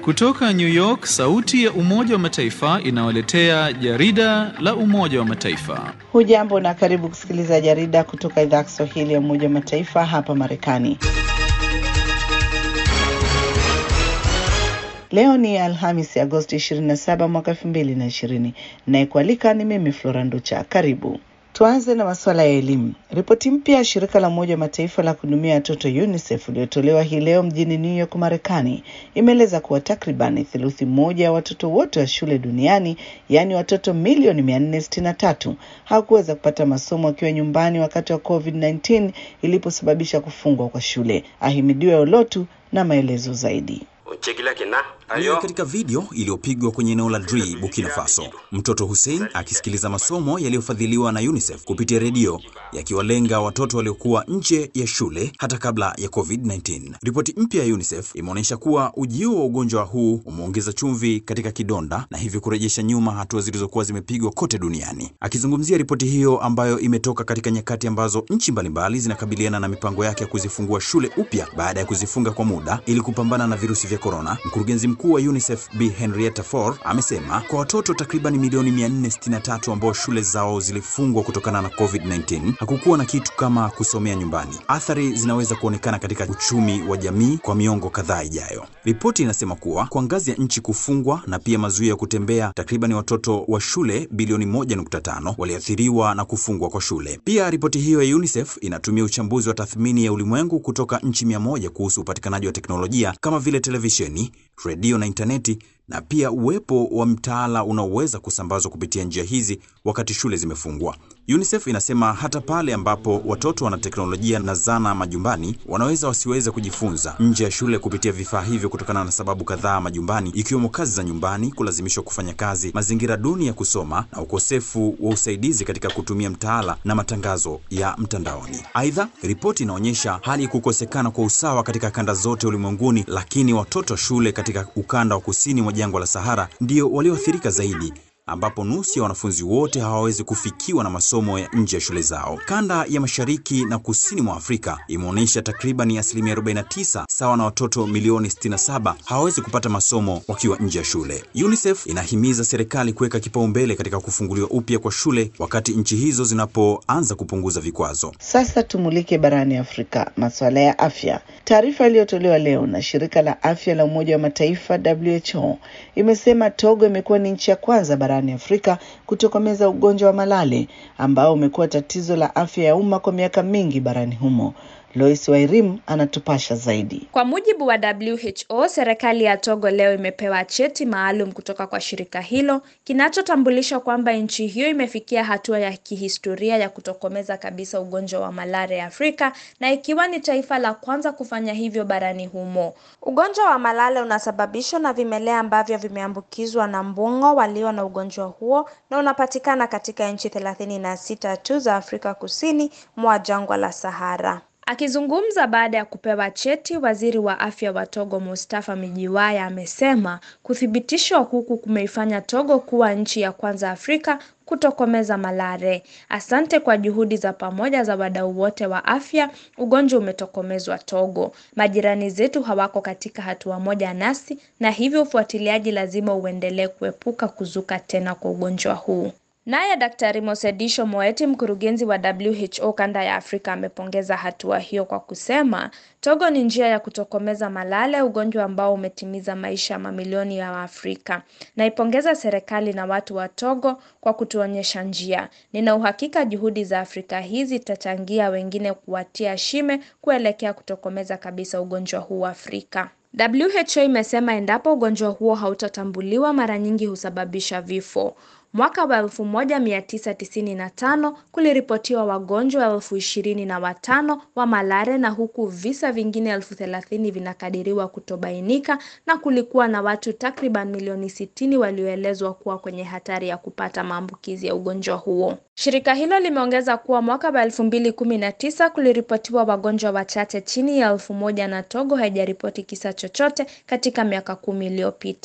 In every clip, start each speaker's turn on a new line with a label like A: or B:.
A: Kutoka New York, sauti ya Umoja wa Mataifa inawaletea jarida la Umoja wa Mataifa.
B: Hujambo na karibu kusikiliza jarida kutoka idhaa ya Kiswahili ya Umoja wa Mataifa hapa Marekani. Leo ni Alhamisi, Agosti 27 mwaka 2020. Nayekualika ni mimi Flora Nducha. Karibu. Tuanze na masuala ya elimu. Ripoti mpya ya shirika la Umoja wa Mataifa la kuhudumia watoto UNICEF iliyotolewa hii leo mjini New York, Marekani, imeeleza kuwa takriban theluthi moja ya watoto wote wa shule duniani, yani watoto milioni 463, hawakuweza kupata masomo wakiwa nyumbani wakati wa COVID-19 iliposababisha kufungwa kwa shule. Ahimidiwe Olotu na maelezo zaidi.
C: Katika video iliyopigwa kwenye eneo la Dri, Burkina Faso, mtoto Hussein akisikiliza masomo yaliyofadhiliwa na UNICEF kupitia redio yakiwalenga watoto waliokuwa nje ya shule hata kabla ya COVID-19. Ripoti mpya ya UNICEF imeonyesha kuwa ujio wa ugonjwa huu umeongeza chumvi katika kidonda na hivyo kurejesha nyuma hatua zilizokuwa zimepigwa kote duniani. Akizungumzia ripoti hiyo ambayo imetoka katika nyakati ambazo nchi mbalimbali zinakabiliana na mipango yake ya kuzifungua shule upya baada ya kuzifunga kwa muda ili kupambana na virusi vya corona, mkurugenzi mkuu wa UNICEF Bi Henrietta Fore amesema kwa watoto takriban milioni 463 ambao shule zao zilifungwa kutokana na COVID-19, hakukuwa na kitu kama kusomea nyumbani. Athari zinaweza kuonekana katika uchumi wa jamii kwa miongo kadhaa ijayo. Ripoti inasema kuwa kwa ngazi ya nchi kufungwa na pia mazuio ya kutembea, takriban watoto wa shule bilioni 1.5 waliathiriwa na kufungwa kwa shule. Pia ripoti hiyo ya UNICEF inatumia uchambuzi wa tathmini ya ulimwengu kutoka nchi 100 kuhusu upatikanaji wa teknolojia kama vile televisheni, redio na interneti, na pia uwepo wa mtaala unaoweza kusambazwa kupitia njia hizi wakati shule zimefungwa. UNICEF inasema hata pale ambapo watoto wana teknolojia na zana majumbani, wanaweza wasiweze kujifunza nje ya shule kupitia vifaa hivyo kutokana na sababu kadhaa majumbani, ikiwemo kazi za nyumbani, kulazimishwa kufanya kazi, mazingira duni ya kusoma na ukosefu wa usaidizi katika kutumia mtaala na matangazo ya mtandaoni. Aidha, ripoti inaonyesha hali kukosekana kwa usawa katika kanda zote ulimwenguni, lakini watoto shule katika ukanda wa kusini mwa jangwa la Sahara ndio walioathirika zaidi, ambapo nusu ya wanafunzi wote hawawezi kufikiwa na masomo ya nje ya shule zao. Kanda ya mashariki na kusini mwa Afrika imeonyesha takriban 49% sawa na watoto milioni 67 hawawezi kupata masomo wakiwa nje ya shule. UNICEF inahimiza serikali kuweka kipaumbele katika kufunguliwa upya kwa shule wakati nchi hizo zinapoanza kupunguza vikwazo.
B: Sasa tumulike barani Afrika, masuala ya afya. Taarifa iliyotolewa leo na shirika la afya la Umoja wa Mataifa WHO imesema Togo imekuwa ni nchi ya kwanza barani Afrika kutokomeza ugonjwa wa malale ambao umekuwa tatizo la afya ya umma kwa miaka mingi barani humo. Lois Wairim anatupasha zaidi.
D: Kwa mujibu wa WHO, serikali ya Togo leo imepewa cheti maalum kutoka kwa shirika hilo kinachotambulisha kwamba nchi hiyo imefikia hatua ya kihistoria ya kutokomeza kabisa ugonjwa wa malaria Afrika, na ikiwa ni taifa la kwanza kufanya hivyo barani humo. Ugonjwa wa malale unasababishwa na vimelea ambavyo vimeambukizwa na mbungo walio na ugonjwa huo na unapatikana katika nchi 36 tu za Afrika kusini mwa jangwa la Sahara. Akizungumza baada ya kupewa cheti, waziri wa afya wa Togo Mustafa Mijiwaya amesema kuthibitishwa huku kumeifanya Togo kuwa nchi ya kwanza Afrika kutokomeza malaria. Asante kwa juhudi za pamoja za wadau wote wa afya, ugonjwa umetokomezwa Togo. Majirani zetu hawako katika hatua moja nasi, na hivyo ufuatiliaji lazima uendelee kuepuka kuzuka tena kwa ugonjwa huu. Naye Daktari Mosedisho Moeti, mkurugenzi wa WHO kanda ya Afrika, amepongeza hatua hiyo kwa kusema Togo ni njia ya kutokomeza malaria, ugonjwa ambao umetimiza maisha mamilioni ya Waafrika. Naipongeza serikali na watu wa Togo kwa kutuonyesha njia. Nina uhakika juhudi za Afrika hizi zitachangia wengine kuwatia shime kuelekea kutokomeza kabisa ugonjwa huu Afrika. WHO imesema endapo ugonjwa huo hautatambuliwa, mara nyingi husababisha vifo. Mwaka wa 1995 kuliripotiwa wagonjwa 25,000 wa malaria, na huku visa vingine 30,000 vinakadiriwa kutobainika, na kulikuwa na watu takriban milioni 60 walioelezwa kuwa kwenye hatari ya kupata maambukizi ya ugonjwa huo. Shirika hilo limeongeza kuwa mwaka wa 2019 kuliripotiwa wagonjwa wachache chini ya 1,000 na Togo haijaripoti kisa chochote katika miaka 10 iliyopita.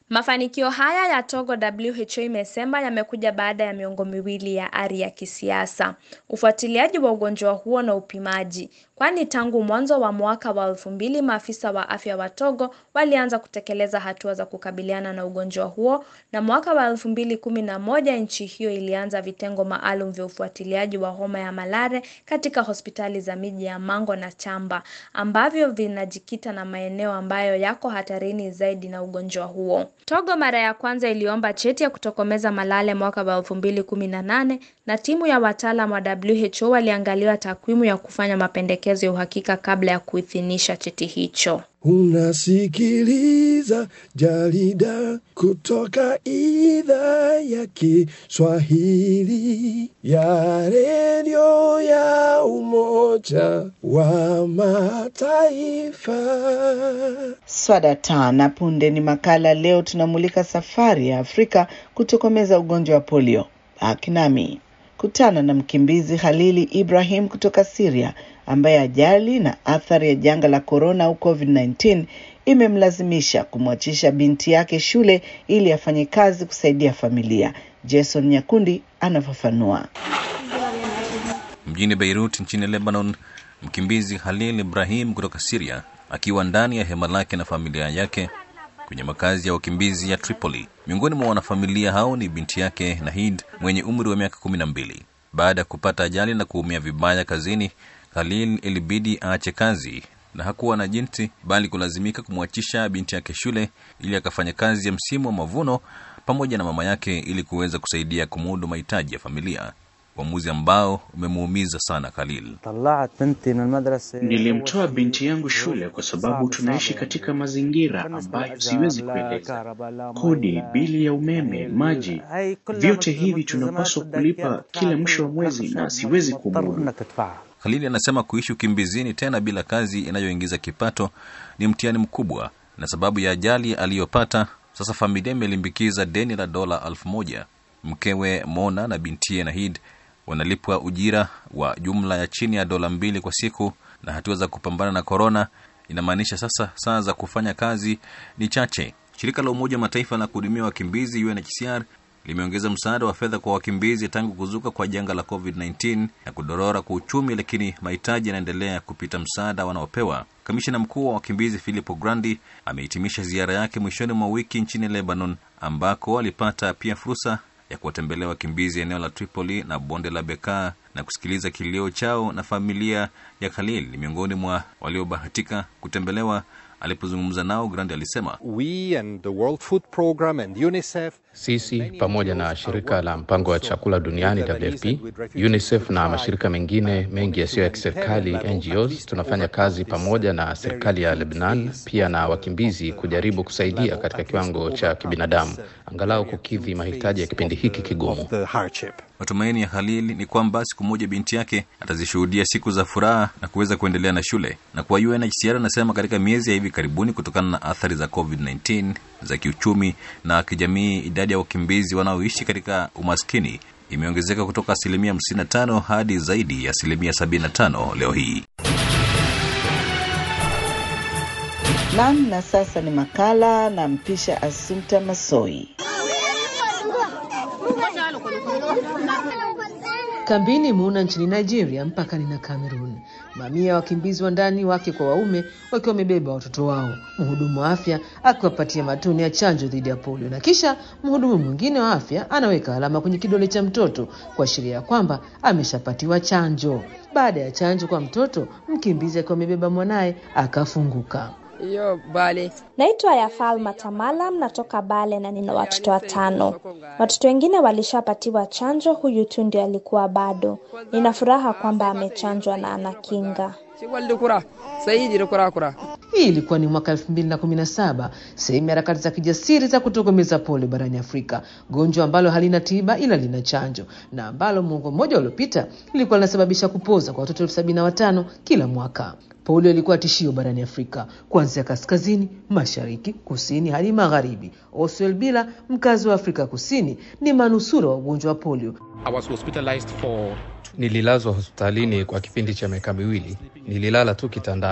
D: Mafanikio haya ya Togo, WHO imesema, yamekuja baada ya miongo miwili ya ari ya kisiasa, ufuatiliaji wa ugonjwa huo na upimaji, kwani tangu mwanzo wa mwaka wa 2000 maafisa wa afya wa Togo walianza kutekeleza hatua za kukabiliana na ugonjwa huo, na mwaka wa 2011 nchi hiyo ilianza vitengo maalum vya ufuatiliaji wa homa ya malare katika hospitali za miji ya Mango na Chamba, ambavyo vinajikita na maeneo ambayo yako hatarini zaidi na ugonjwa huo. Togo mara ya kwanza iliomba cheti ya kutokomeza malale mwaka wa 2018, na timu ya wataalamu wa WHO waliangalia takwimu ya kufanya mapendekezo ya uhakika kabla ya kuidhinisha cheti hicho.
E: Unasikiliza jarida kutoka idhaa ya Kiswahili ya redio ya Umoja wa Mataifa.
B: Swadata na punde ni makala. Leo tunamulika safari ya Afrika kutokomeza ugonjwa wa polio. Akinami kutana na mkimbizi Khalili Ibrahim kutoka Syria, ambaye ajali na athari ya janga la corona au COVID-19 imemlazimisha kumwachisha binti yake shule ili afanye kazi kusaidia familia. Jason Nyakundi anafafanua.
F: Mjini Beirut nchini Lebanon, mkimbizi Khalil Ibrahim kutoka Syria akiwa ndani ya hema lake na familia yake kwenye makazi ya wakimbizi ya Tripoli. Miongoni mwa wanafamilia hao ni binti yake Nahid mwenye umri wa miaka 12. Baada ya kupata ajali na kuumia vibaya kazini, Khalil ilibidi aache kazi na hakuwa na jinsi bali kulazimika kumwachisha binti yake shule ili akafanya kazi ya msimu wa mavuno pamoja na mama yake ili kuweza kusaidia kumudu mahitaji ya familia. Uamuzi ambao umemuumiza sana Khalil.
G: Nilimtoa binti yangu shule kwa sababu tunaishi katika mazingira ambayo siwezi kueleza. Kodi, bili ya umeme, maji, vyote hivi tunapaswa kulipa kila mwisho wa mwezi na siwezi kumudu.
F: Khalil anasema kuishi ukimbizini tena bila kazi inayoingiza kipato ni mtihani mkubwa, na sababu ya ajali aliyopata sasa familia imelimbikiza deni la dola 1000. Mkewe Mona na bintiye Nahid wanalipwa ujira wa jumla ya chini ya dola 2 kwa siku, na hatua za kupambana na corona inamaanisha sasa saa za kufanya kazi ni chache. Shirika la Umoja wa Mataifa la kuhudumia wakimbizi UNHCR limeongeza msaada wa fedha kwa wakimbizi tangu kuzuka kwa janga la COVID-19 na kudorora kwa uchumi, lakini mahitaji yanaendelea kupita msaada wanaopewa. Kamishna mkuu wa wakimbizi Filippo Grandi amehitimisha ziara yake mwishoni mwa wiki nchini Lebanon, ambako alipata pia fursa ya kuwatembelea wakimbizi eneo la Tripoli na bonde la Bekaa na kusikiliza kilio chao, na familia ya Khalil ni miongoni mwa waliobahatika kutembelewa. Alipozungumza nao, Grandi alisema,
H: We and the World Food Program and UNICEF,
I: sisi pamoja na shirika la mpango wa chakula duniani WFP, UNICEF na mashirika mengine mengi yasiyo ya kiserikali NGOs, tunafanya kazi pamoja na serikali ya Lebanon pia na wakimbizi kujaribu kusaidia katika kiwango cha kibinadamu angalau kukidhi mahitaji ya kipindi hiki kigumu.
F: Matumaini ya Khalil ni kwamba siku moja binti yake atazishuhudia siku za furaha na kuweza kuendelea na shule. Na kwa UNHCR anasema katika miezi ya hivi karibuni, kutokana na athari za COVID-19 za kiuchumi na kijamii, idadi ya wakimbizi wanaoishi katika umaskini imeongezeka kutoka 55% hadi zaidi ya 75% leo hii.
B: Na sasa ni makala na mpisha Assumpta Massoi.
J: Kambini Muna nchini Nigeria mpakani na Cameroon, mamia ya wakimbizi wa ndani wake kwa waume wakiwa wamebeba watoto wao, mhudumu wa afya akiwapatia matone ya chanjo dhidi ya polio, na kisha mhudumu mwingine wa afya anaweka alama kwenye kidole cha mtoto kuashiria kwamba ameshapatiwa chanjo. Baada ya chanjo kwa mtoto, mkimbizi akiwa amebeba mwanae akafunguka.
D: Naitwa Yafal Matamala, natoka Bale na nina watoto 5. Watoto wengine walishapatiwa chanjo, huyu tu ndiye alikuwa bado. Nina furaha kwamba amechanjwa na anakinga.
J: Hii ilikuwa ni mwaka 2017, sehemu ya harakati za kijasiri za kutokomeza polio barani Afrika, gonjwa ambalo halina tiba ila lina chanjo, na ambalo mwongo mmoja uliopita lilikuwa linasababisha kupoza kwa watoto 75 kila mwaka. Polio ilikuwa tishio barani Afrika, kuanzia kaskazini, mashariki, kusini hadi magharibi. Oswald Bila, mkazi wa Afrika Kusini, ni manusura wa ugonjwa wa polio.
I: Nililazwa hospitalini kwa kipindi cha miaka 2. Nililala tu kitandani.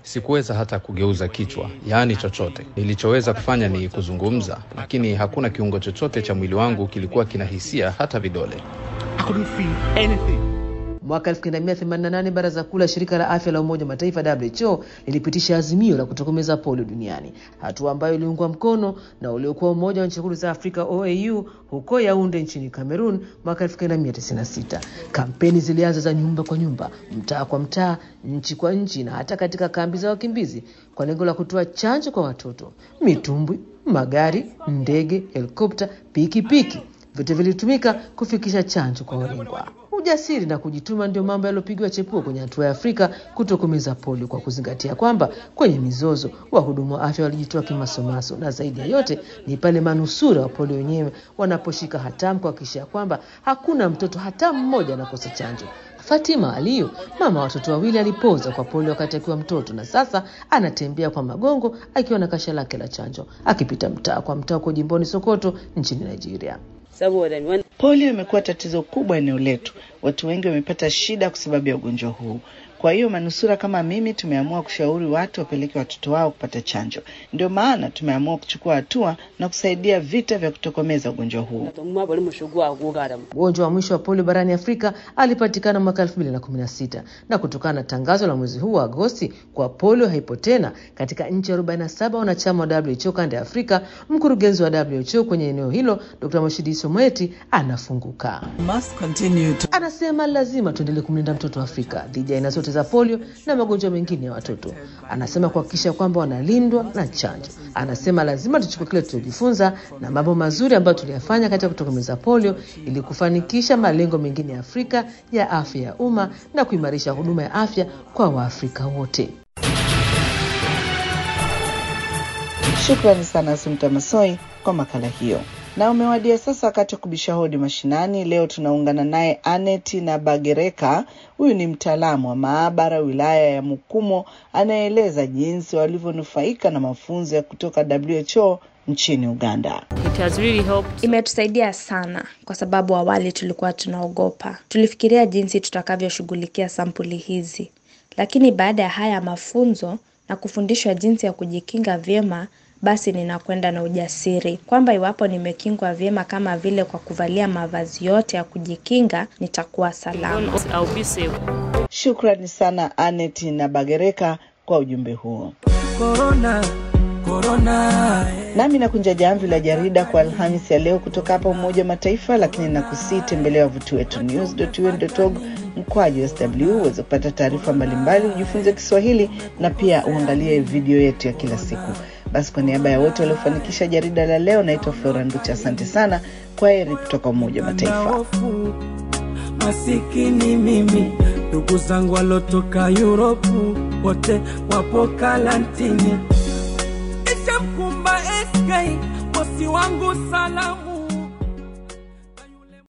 I: Sikuweza hata kugeuza kichwa, yaani chochote. Nilichoweza kufanya ni kuzungumza, lakini hakuna kiungo chochote cha mwili wangu kilikuwa kinahisia, hata vidole.
K: I couldn't feel anything.
J: Mwaka 1988 Baraza Kuu la Shirika la Afya la Umoja wa Mataifa WHO lilipitisha azimio la kutokomeza polio duniani, hatua ambayo iliungwa mkono na uliokuwa Umoja wa Nchi Huru za Afrika OAU huko Yaounde nchini Cameroon mwaka 1996. Kampeni zilianza za nyumba kwa nyumba, mtaa kwa mtaa, nchi kwa nchi na hata katika kambi za wakimbizi kwa lengo la kutoa chanjo kwa watoto. Mitumbwi, magari, ndege, helikopta, pikipiki vyote vilitumika kufikisha chanjo kwa walengwa. Ujasiri na kujituma ndio mambo yaliyopigwa chepuo kwenye hatua ya Afrika kutokomeza polio, kwa kuzingatia kwamba kwenye mizozo wahudumu wa afya walijitoa kimasomaso, na zaidi ya yote ni pale manusura wa polio wenyewe wanaposhika hatamu kuhakikisha kwamba hakuna mtoto hata mmoja anakosa chanjo. Fatima Aliyu, mama wa watoto wawili, alipoza kwa polio wakati akiwa mtoto, na sasa anatembea kwa magongo akiwa na kasha lake la chanjo, akipita mtaa kwa mtaa kwa jimboni Sokoto nchini Nigeria.
B: Polio imekuwa tatizo kubwa eneo letu. Watu wengi wamepata shida kwa sababu ya ugonjwa huu. Kwa hiyo manusura kama mimi tumeamua kushauri watu wapeleke watoto wao kupata chanjo. Ndio maana tumeamua kuchukua hatua na kusaidia vita vya kutokomeza ugonjwa huu.
J: Ugonjwa wa mwisho wa polio barani Afrika alipatikana mwaka 2016, na kutokana na tangazo la mwezi huu wa Agosti kwa polio haipo tena katika nchi 47 wanachama wa WHO kanda ya Afrika, mkurugenzi wa WHO kwenye eneo hilo Dr. Moshidi Moeti anafunguka. Anasema lazima tuendelee kumlinda mtoto wa Afrika dhidi ya aina zote za polio na magonjwa mengine ya watoto. Anasema kuhakikisha kwamba wanalindwa na chanjo. Anasema lazima tuchukue kile tulichojifunza na mambo mazuri ambayo tuliyafanya katika kutokomeza polio ili kufanikisha malengo mengine ya Afrika ya afya ya umma na kuimarisha huduma ya afya kwa Waafrika wote.
B: Shukrani sana Asumta Masoi kwa makala hiyo. Na umewadia sasa wakati wa kubisha hodi mashinani. Leo tunaungana naye Aneti na Bagereka. Huyu ni mtaalamu wa maabara wilaya ya Mukumo, anaeleza jinsi walivyonufaika na mafunzo ya kutoka WHO nchini Uganda.
D: Imetusaidia sana kwa sababu awali tulikuwa tunaogopa. Tulifikiria jinsi tutakavyoshughulikia sampuli hizi. Lakini baada ya haya mafunzo na kufundishwa jinsi ya kujikinga vyema, basi ninakwenda na ujasiri kwamba iwapo nimekingwa vyema kama vile kwa kuvalia mavazi yote ya kujikinga, nitakuwa salama.
B: Shukrani sana Aneti na Bagereka kwa ujumbe huo. Nami nakunja jamvi la jarida kwa Alhamisi ya leo kutoka hapa Umoja wa Mataifa, lakini nakusii tembelea wavuti wetu news.un.org/sw uweze kupata taarifa mbalimbali, ujifunze Kiswahili na pia uangalie video yetu ya kila siku. Basi kwa niaba ya wote waliofanikisha jarida la leo, naitwa Flora Nducha. Asante sana. Kwaheri kutoka Umoja wa Mataifa.
L: Masikini mimi, ndugu zangu walotoka Europe wote wapo karantini. Ishamkumba SK, bosi wangu salamu.